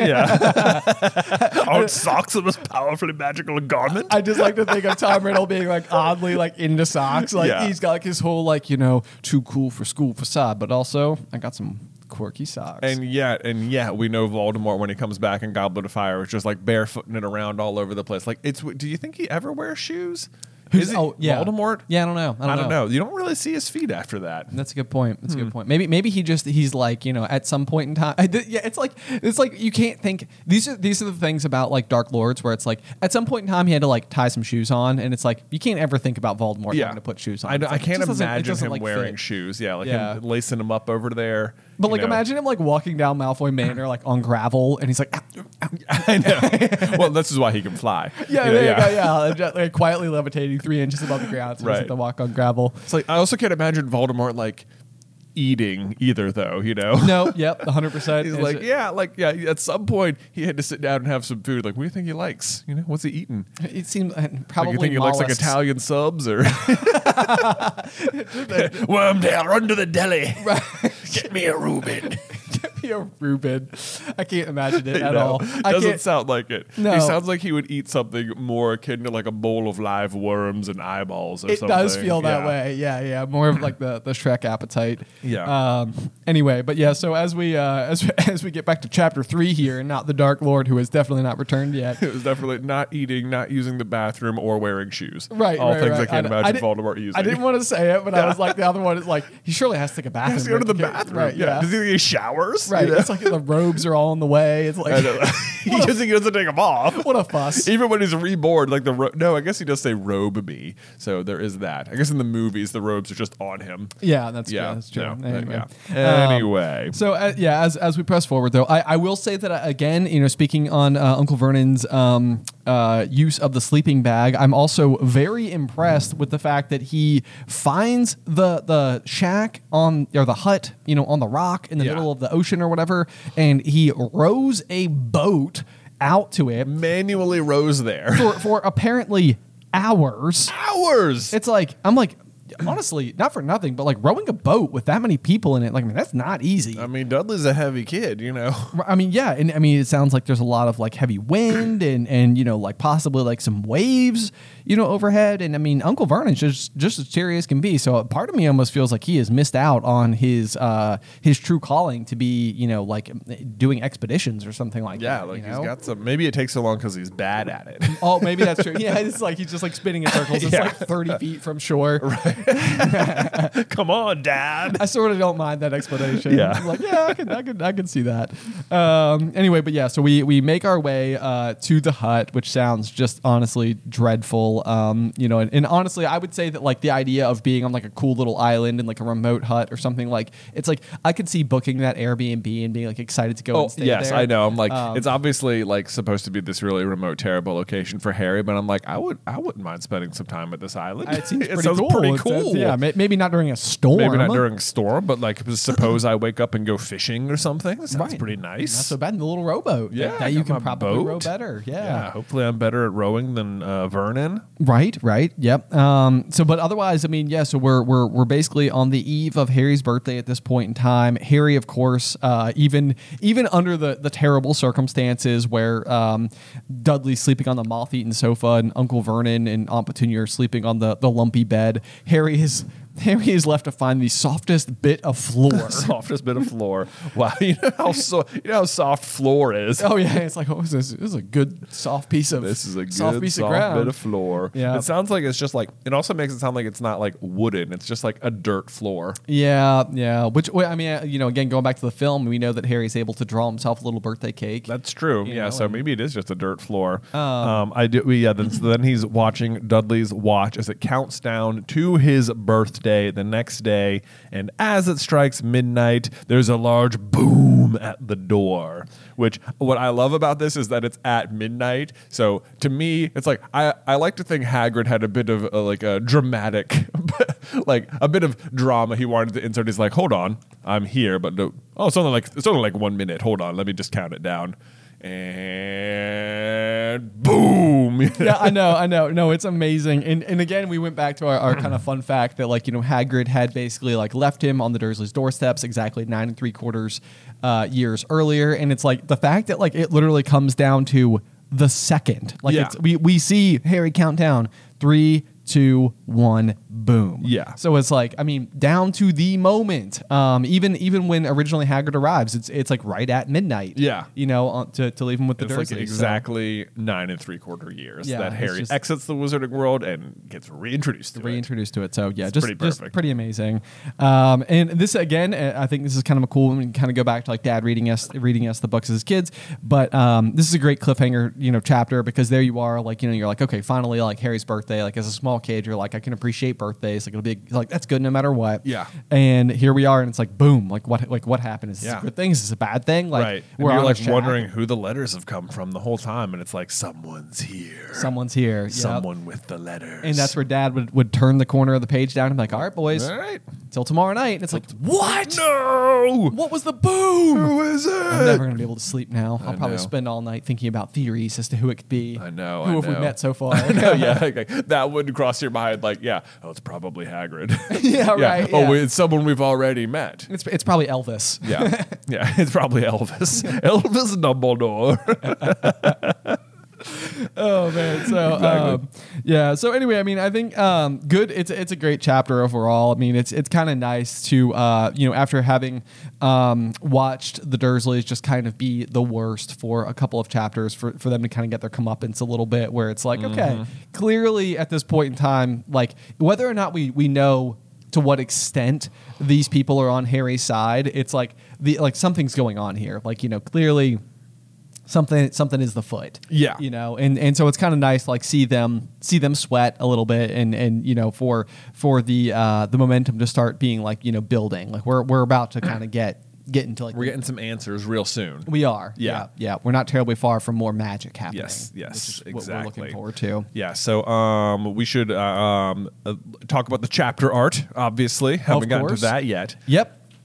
yeah. Aren't socks the most powerfully magical garment? I just like to think of Tom Riddle being like oddly like into socks. Like Yeah. he's got like his whole like, you know, too cool for school facade, but also I got some quirky socks. And yet, and yet, we know Voldemort when he comes back in Goblet of Fire is just like barefooting it around all over the place. Like, it's. Do you think he ever wears shoes? Who's- Is he oh, yeah. Voldemort? Yeah, I don't know. I don't, I don't know. You don't really see his feet after that. That's a good point. That's a Hmm. good point. Maybe maybe he just he's like, you know, at some point in time. I, th- yeah, it's like it's like you can't think these are these are the things about like Dark Lords where it's like at some point in time he had to like tie some shoes on, and it's like you can't ever think about Voldemort Yeah. having to put shoes on. I, It's don't- I like, it can't just doesn't- it imagine doesn't, him like, wearing fit. shoes. Yeah, like Yeah. him lacing them up over there. But you like know. imagine him like walking down Malfoy Manor like on gravel, and he's like, "Ow, ow, ow." I know. Well, this is why he can fly. yeah, You know, there you go, yeah, and just, like quietly levitating three inches above the ground, so he doesn't Right. have to walk on gravel. It's like I also can't imagine Voldemort like eating either, though. You know. No, yep, one hundred percent. He's like, yeah, like, yeah, at some point he had to sit down and have some food. Like, what do you think he likes? You know, what's he eating? It seems uh, Like, probably you think he likes like mollusks. Italian subs or Wormdale, run to the deli. Get me a Reuben. Get me a Reuben. I can't imagine it You at know, all. I Doesn't can't. sound like it. No. He sounds like he would eat something more akin to like a bowl of live worms and eyeballs or It something. does feel that Yeah. way. Yeah, yeah. More of like the, the Shrek appetite. Yeah. Um, anyway, but yeah, so as we uh, as, as we get back to chapter three here, and not the Dark Lord who has definitely not returned yet. It was definitely not eating, not using the bathroom, or wearing shoes. Right, All right, things right. I can't I- I imagine did- Voldemort using. I didn't want to say it, but I was like, the other one is like, he surely has to take a He bathroom. has to go to the break. bathroom. Right, yeah. Does he think he showers? Right. You know? It's like the robes are all in the way. It's like, I know. he doesn't. He doesn't take them off. what a fuss. Even when he's reborn, like the ro- no, I guess he does say robe me. So there is that. I guess in the movies the robes are just on him. Yeah, that's Yeah, true. That's true. no, Anyway. yeah. Um, Anyway. So uh, yeah, as as we press forward though, I, I will say that uh, again, you know, speaking on uh, Uncle Vernon's um, uh, use of the sleeping bag, I'm also very impressed with the fact that he finds the the shack on or the hut, you know, on the rock in the Yeah. middle of the ocean or whatever, and he rows a boat out to it Manually rows there. for for apparently hours. Hours. It's like I'm like, honestly, not for nothing, but like rowing a boat with that many people in it, like I mean, that's not easy. I mean, Dudley's a heavy kid, you know. I mean, yeah, and I mean, it sounds like there's a lot of like heavy wind and and you know, like possibly like some waves, you know, overhead. And I mean, Uncle Vernon's just just as cheery as can be. So part of me almost feels like he has missed out on his uh his true calling to be, you know, like doing expeditions or something like Yeah, that. like you he's know? got some. Maybe it takes so long because he's bad at it. Oh, maybe that's true. Yeah, it's like he's just like spinning in circles. It's Yeah. like thirty feet from shore. Come on, Dad. I sort of don't mind that explanation. Yeah. I'm like, yeah, I can, I can, I can see that. Um, anyway, but yeah, so we we make our way uh, to the hut, which sounds just honestly dreadful. Um, you know, and, and honestly, I would say that like the idea of being on like a cool little island in like a remote hut or something, like it's like I could see booking that Airbnb and being like excited to go Oh and stay yes, there. I know. I'm like, Um, it's obviously like supposed to be this really remote, terrible location for Harry, but I'm like, I would, I wouldn't mind spending some time at this island. It seems pretty sounds cool. pretty It's- it's- cool. yeah, may- maybe not during a storm. Maybe not during a storm, but like suppose I wake up and go fishing or something. That sounds Right. pretty nice. Not so bad in the little rowboat. Yeah, that, that I you got can my probably row boat. better. yeah. Hopefully, I'm better at rowing than uh, Vernon. Right, right, yep. Um, so, but otherwise, I mean, yeah. So we're we're we're basically on the eve of Harry's birthday at this point in time. Harry, of course, uh, even even under the the terrible circumstances where um, Dudley's sleeping on the moth-eaten sofa and Uncle Vernon and Aunt Petunia are sleeping on the the lumpy bed, Harry is. Harry is left to find the softest bit of floor. Softest bit of floor. Wow, you know how so you know how soft floor is. Oh yeah, it's like, oh, this is, this is a good soft piece of This is a good soft piece soft of ground. bit of floor. Yeah. It sounds like it's just like it also makes it sound like it's not like wooden. It's just like a dirt floor. Yeah, yeah. Which well, I mean, uh, you know, again, going back to the film, we know that Harry's able to draw himself a little birthday cake. That's true. You Yeah, know, so and- maybe it is just a dirt floor. Um, I do. We, yeah. Then, so then he's watching Dudley's watch as it counts down to his birthday the next day, and as it strikes midnight, there's a large boom at the door. Which what I love about this is that it's at midnight. So to me, it's like I, I like to think Hagrid had a bit of a, like a dramatic, like a bit of drama he wanted to insert. He's like, hold on, I'm here, but no, oh, it's only like it's only like one minute. Hold on, let me just count it down. And boom. Yeah, I know, I know. No, it's amazing. And and again, we went back to our, our kind of fun fact that like, you know, Hagrid had basically like left him on the Dursleys' doorsteps exactly nine and three quarters uh, years earlier. And it's like the fact that like it literally comes down to the second. Like Yeah. it's, we we see Harry count down three, two, one, boom. Yeah. So it's like, I mean, down to the moment. Um, even even when originally Hagrid arrives, it's it's like right at midnight. Yeah. You know, uh, to, to leave him with the It's Dursleys. like so- exactly nine and three quarter years Yeah, that it's Harry just- exits the wizarding world and gets reintroduced to it. reintroduced to it. So yeah, It's just pretty just perfect. pretty amazing. Um, and this again, uh, I think this is kind of a cool one. We can kind of go back to like Dad reading us reading us the books as kids. But um, this is a great cliffhanger, you know, chapter because there you are, like you know, you're like, okay, finally, like Harry's birthday. Like as a small kid, you're like, I can appreciate birthdays. Like it'll be like that's good no matter what. Yeah. And here we are, and it's like boom, like what like what happened? Is this Yeah. a good thing? Is this a bad thing? Like Right. And we're you're on a like shack. wondering who the letters have come from the whole time. And it's like, someone's here. Someone's here. Yep. Someone with the letters. And that's where Dad would, would turn the corner of the page down and be like, all right, boys, All right. till tomorrow night. And it's like, what? No! What was the boom? Who is it? I'm never going to be able to sleep now. I'll I probably know. spend all night thinking about theories as to who it could be. I know, Who I have we know. met so far? No, yeah, like, like, that would cross your mind. Like, yeah, oh, it's probably Hagrid. Yeah, right, Oh, yeah. it's someone we've already met. It's, it's probably Elvis. Yeah, yeah, it's probably Elvis. Elvis Dumbledore. Oh man. So Exactly. um, yeah. So anyway, I mean, I think um, good. It's it's a great chapter overall. I mean, it's it's kind of nice to uh, you know after having um, watched the Dursleys just kind of be the worst for a couple of chapters for for them to kind of get their comeuppance a little bit, where it's like, okay, clearly at this point in time, like whether or not we we know to what extent these people are on Harry's side, it's like the like something's going on here. Like you know, clearly. Something something is the foot. Yeah. You know, and, and so it's kind of nice to like see them see them sweat a little bit and and you know for for the uh the momentum to start being like, you know, building. Like we're we're about to kind of get get into like We're getting some answers real soon. we are. Yeah. yeah. Yeah. We're not terribly far from more magic happening. Yes, yes, which is what exactly. we're looking forward to. Yeah, so um, we should uh, um, uh, talk about the chapter art. Obviously, haven't gotten to course. that yet. Yep.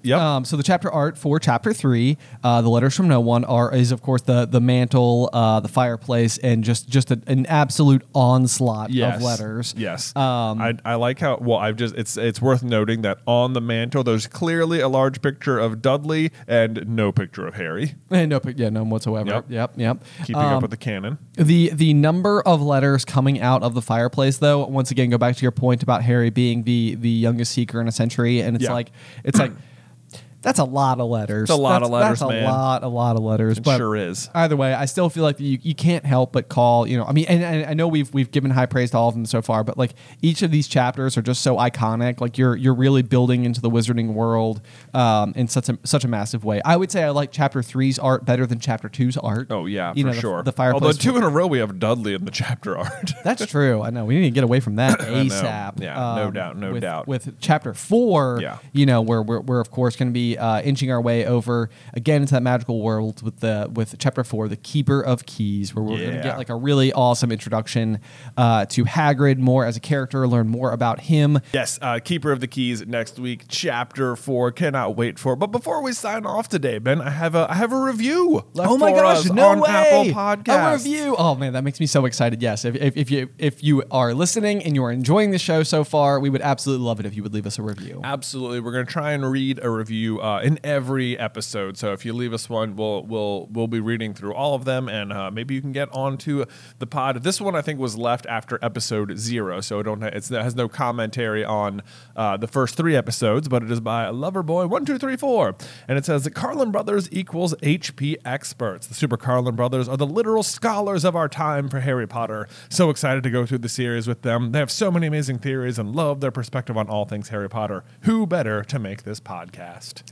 Yep. Um, so the chapter art for chapter three, uh, the letters from no one, are is of course the the mantle, uh, the fireplace, and just just a, an absolute onslaught Yes. of letters. Yes. Um, I, I like how well I've just it's it's worth noting that on the mantle there's clearly a large picture of Dudley and no picture of Harry. and no, pic- yeah, none whatsoever. Yep. Yep, yep. Keeping Um, up with the canon. The the number of letters coming out of the fireplace, though, once again, go back to your point about Harry being the the youngest seeker in a century, and it's Yeah. like it's like that's a lot of letters. It's a lot That's- of letters, That's a man. lot, a lot of letters. It but sure is. Either way, I still feel like you, you can't help but call. You know, I mean, and, and I know we've we've given high praise to all of them so far, but like each of these chapters are just so iconic. Like you're you're really building into the Wizarding world um, in such a such a massive way. I would say I like chapter three's art better than chapter two's art. Oh yeah, you for know, the, sure. The fireplace. Although two in a row we have Dudley in the chapter art. That's true. I know. We need to get away from that know. ASAP. Yeah, no doubt, no with, doubt. With chapter four, Yeah. you know, where we're, we're of course going to be uh, inching our way over again into that magical world with the with chapter four, the Keeper of Keys, where we're going to Yeah. get like a really awesome introduction uh, to Hagrid more as a character, learn more about him. Yes, uh, Keeper of the Keys next week, chapter four. Cannot wait for it. But before we sign off today, Ben, I have a I have a review. Left Oh my for gosh! us No on way! Apple Podcasts. A review. Oh man, that makes me so excited. Yes, if, if, if you if you are listening and you are enjoying the show so far, we would absolutely love it if you would leave us a review. Absolutely, we're gonna try and read a review uh, in every episode. So if you leave us one, we'll we'll we'll be reading through all of them, and uh, maybe you can get onto the pod. This one I think was left after episode zero, so it don't ha- it's, it has no commentary on uh, the first three episodes, but it is by Loverboy one two three four, and it says the Carlin Brothers equals H P experts. The Super Carlin Brothers are the literal scholars of our time for Harry Potter. So excited to go through the series with them. They have so many amazing theories and love their perspective on all things Harry Potter. Who better to make this podcast?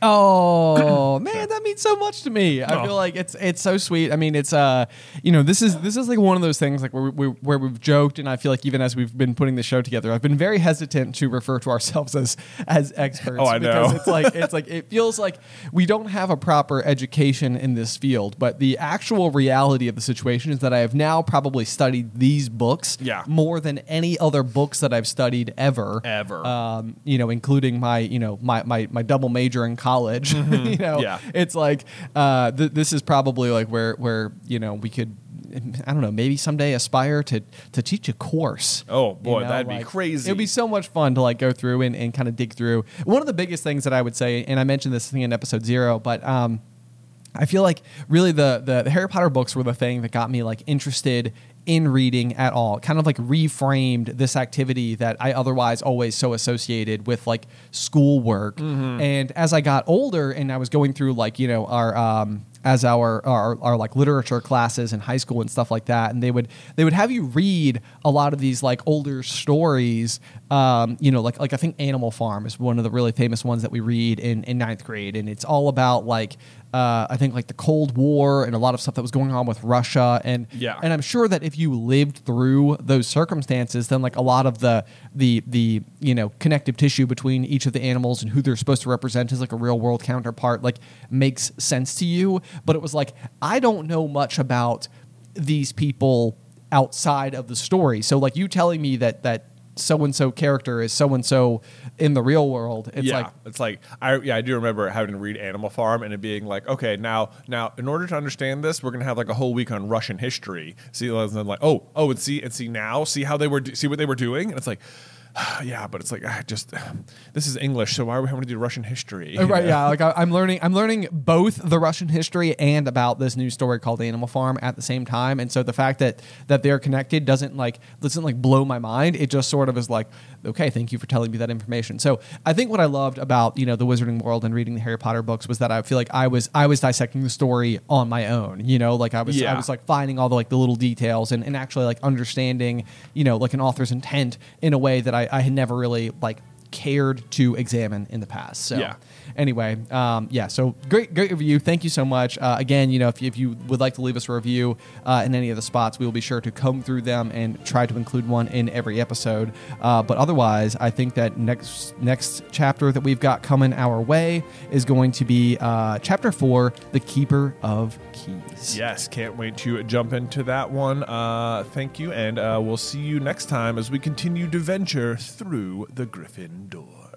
Oh man, that means so much to me. I Oh. feel like it's it's so sweet. I mean, it's uh, you know, this is this is like one of those things like where we where we've joked, and I feel like even as we've been putting the show together, I've been very hesitant to refer to ourselves as as experts. Oh, I because know. it's like it's like it feels like we don't have a proper education in this field, but the actual reality of the situation is that I have now probably studied these books Yeah. more than any other books that I've studied ever. Ever. Um, you know, including my, you know, my my, my double major in college. you know, Yeah. it's like uh, th- this is probably like where where you know we could. I don't know. Maybe someday aspire to to teach a course. Oh, boy, You know, that'd be like, crazy. It'd be so much fun to like go through and, and kind of dig through. One of the biggest things that I would say, and I mentioned this thing in episode zero, but um, I feel like really the, the the Harry Potter books were the thing that got me like interested in reading at all. It kind of like reframed this activity that I otherwise always so associated with like schoolwork. Mm-hmm. And as I got older and I was going through like, you know, our um as our, our our like literature classes in high school and stuff like that, and they would they would have you read a lot of these like older stories, um, you know, like like I think Animal Farm is one of the really famous ones that we read in in ninth grade, and it's all about like uh, I think like the Cold War and a lot of stuff that was going on with Russia, and Yeah. and I'm sure that if you lived through those circumstances, then like a lot of the the the you know connective tissue between each of the animals and who they're supposed to represent as like a real world counterpart like makes sense to you. But it was like I don't know much about these people outside of the story. So like you telling me that that so and so character is so and so in the real world. It's yeah, like it's like I yeah I do remember having to read Animal Farm and it being like, okay, now now in order to understand this, we're gonna have like a whole week on Russian history. See, and then like oh oh and see and see now see how they were do- see what they were doing, and it's like. Yeah, but it's like I just this is English, so why are we having to do Russian history? Uh, right, You know? yeah. Like I, I'm learning, I'm learning both the Russian history and about this new story called Animal Farm at the same time. And so the fact that that they're connected doesn't like doesn't like blow my mind. It just sort of is like, okay, thank you for telling me that information. So I think what I loved about you know the Wizarding world and reading the Harry Potter books was that I feel like I was I was dissecting the story on my own. You know, like I was Yeah. I was like finding all the like the little details and, and actually like understanding you know like an author's intent in a way that I, I had never really like cared to examine in the past. So Yeah. anyway, um, yeah, so great, great review. Thank you so much. Uh, again, you know, if you, if you would like to leave us a review uh, in any of the spots, we will be sure to comb through them and try to include one in every episode. Uh, but otherwise, I think that next next chapter that we've got coming our way is going to be uh, chapter four, The Keeper of Keys. Yes, can't wait to jump into that one. Uh, thank you, and uh, we'll see you next time as we continue to venture through the Griffin door.